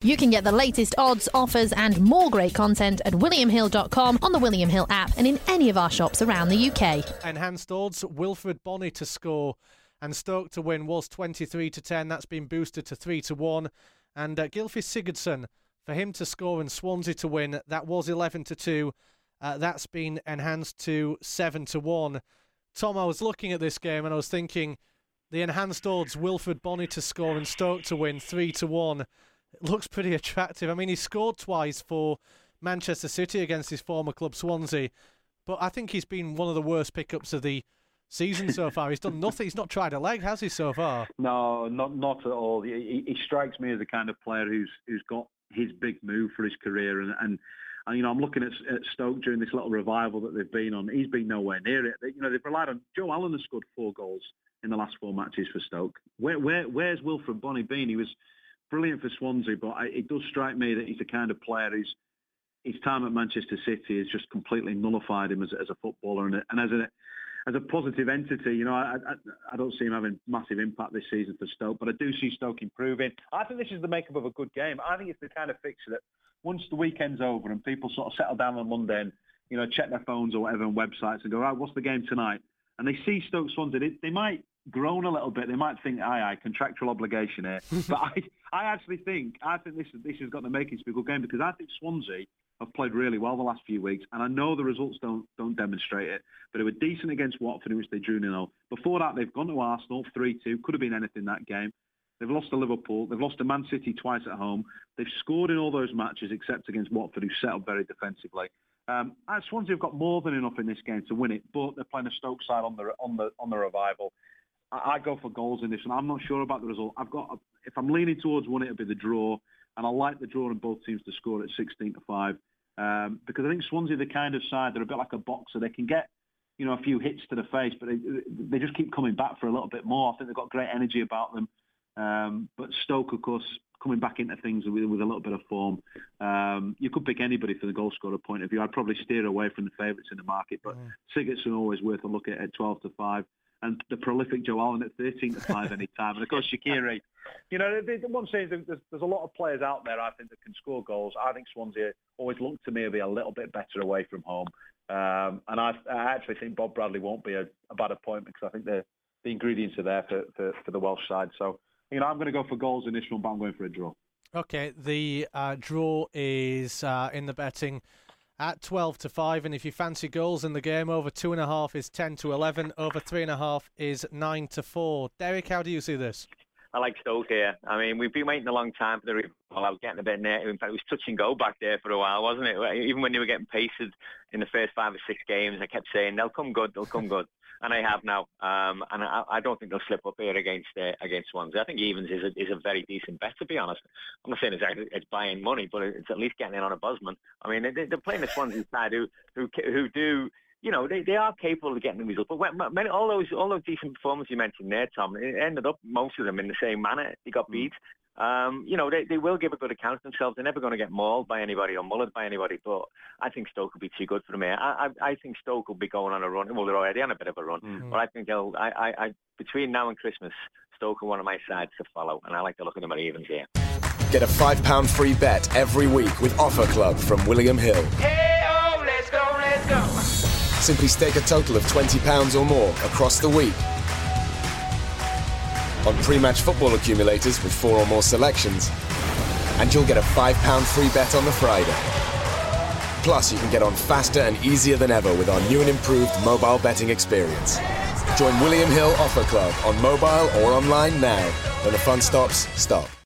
You can get the latest odds, offers and more great content at williamhill.com, on the William Hill app and in any of our shops around the UK. Enhanced odds, Wilfred Bonney to score and Stoke to win was 23-10. That's been boosted to 3-1. And Gylfi Sigurdsson, for him to score and Swansea to win, that was 11-2. That's been enhanced to 7-1. Tom, I was looking at this game and I was thinking the enhanced odds, Wilfred Bonney to score and Stoke to win 3-1. It looks pretty attractive. I mean, he scored twice for Manchester City against his former club Swansea, but I think he's been one of the worst pickups of the season so far. He's done nothing. He's not tried a leg, has he, so far? No, not at all. He strikes me as the kind of player who's got his big move for his career, and you know, I'm looking at Stoke during this little revival that they've been on. He's been nowhere near it. You know, they've relied on Joe Allen has scored 4 goals in the last 4 matches for Stoke. Where's Wilfred Bonney been? He was brilliant for Swansea, but it does strike me that he's the kind of player who's his time at Manchester City has just completely nullified him as a footballer and as a positive entity. You know, I don't see him having massive impact this season for Stoke, but I do see Stoke improving. I think this is the makeup of a good game. I think it's the kind of fixture that once the weekend's over and people sort of settle down on Monday and, you know, check their phones or whatever on websites and go, right, what's the game tonight? And they see Stoke Swansea, they might groan a little bit. They might think, aye, contractual obligation here. But I actually think this has got the makings to be a good game, because I think Swansea have played really well the last few weeks, and I know the results don't demonstrate it, but they were decent against Watford, in which they drew 0. Before that, they've gone to Arsenal 3-2. Could have been anything that game. They've lost to Liverpool. They've lost to Man City twice at home. They've scored in all those matches except against Watford, who set up very defensively. Swansea have got more than enough in this game to win it, but they're playing a Stoke side on the revival. I go for goals in this, and I'm not sure about the result. If I'm leaning towards one, it'll be the draw, and I like the draw in both teams to score at 16-5, because I think Swansea are the kind of side, they're a bit like a boxer. They can get, you know, a few hits to the face, but they just keep coming back for a little bit more. I think they've got great energy about them. But Stoke, of course, coming back into things with a little bit of form. You could pick anybody for the goal scorer point of view. I'd probably steer away from the favourites in the market, but Sigurdsson always worth a look at 12-5, and the prolific Joe Allen at 13-5 any time. And of course, Shaqiri. You know, one says there's a lot of players out there, I think, that can score goals. I think Swansea always look to me to be a little bit better away from home. And I actually think Bob Bradley won't be a bad appointment, because I think the ingredients are there for the Welsh side. So, you know, I'm going to go for goals in this one, but I'm going for a draw. Okay, the draw is in the betting at 12-5, and if you fancy goals in the game, over 2.5 is 10-11, over 3.5 is 9-4. Derek, how do you see this? I like Stoke here. I mean, we've been waiting a long time for the revival. I was getting a bit near. In fact, it was touch and go back there for a while, wasn't it? Even when they were getting pasted in the first 5 or 6 games, I kept saying, they'll come good. And they have now. And I don't think they'll slip up here against Swansea. I think Evans is a very decent bet, to be honest. I'm not saying it's buying money, but it's at least getting in on a Bosman. I mean, they're playing the Swansea side who do... You know, they are capable of getting the result. But all those decent performances you mentioned there, Tom, it ended up, most of them, in the same manner. They got beat. You know, they will give a good account of themselves. They're never going to get mauled by anybody or mullered by anybody. But I think Stoke will be too good for them here. I think Stoke will be going on a run. Well, they're already on a bit of a run. But I think between now and Christmas, Stoke are one of my sides to follow. And I like to look at them at evens here. Get a £5 free bet every week with Offer Club from William Hill. Hey-oh, let's go. Simply stake a total of £20 or more across the week on pre-match football accumulators with 4 or more selections, and you'll get a £5 free bet on the Friday. Plus, you can get on faster and easier than ever with our new and improved mobile betting experience. Join William Hill Offer Club on mobile or online now. When the fun stops, stop.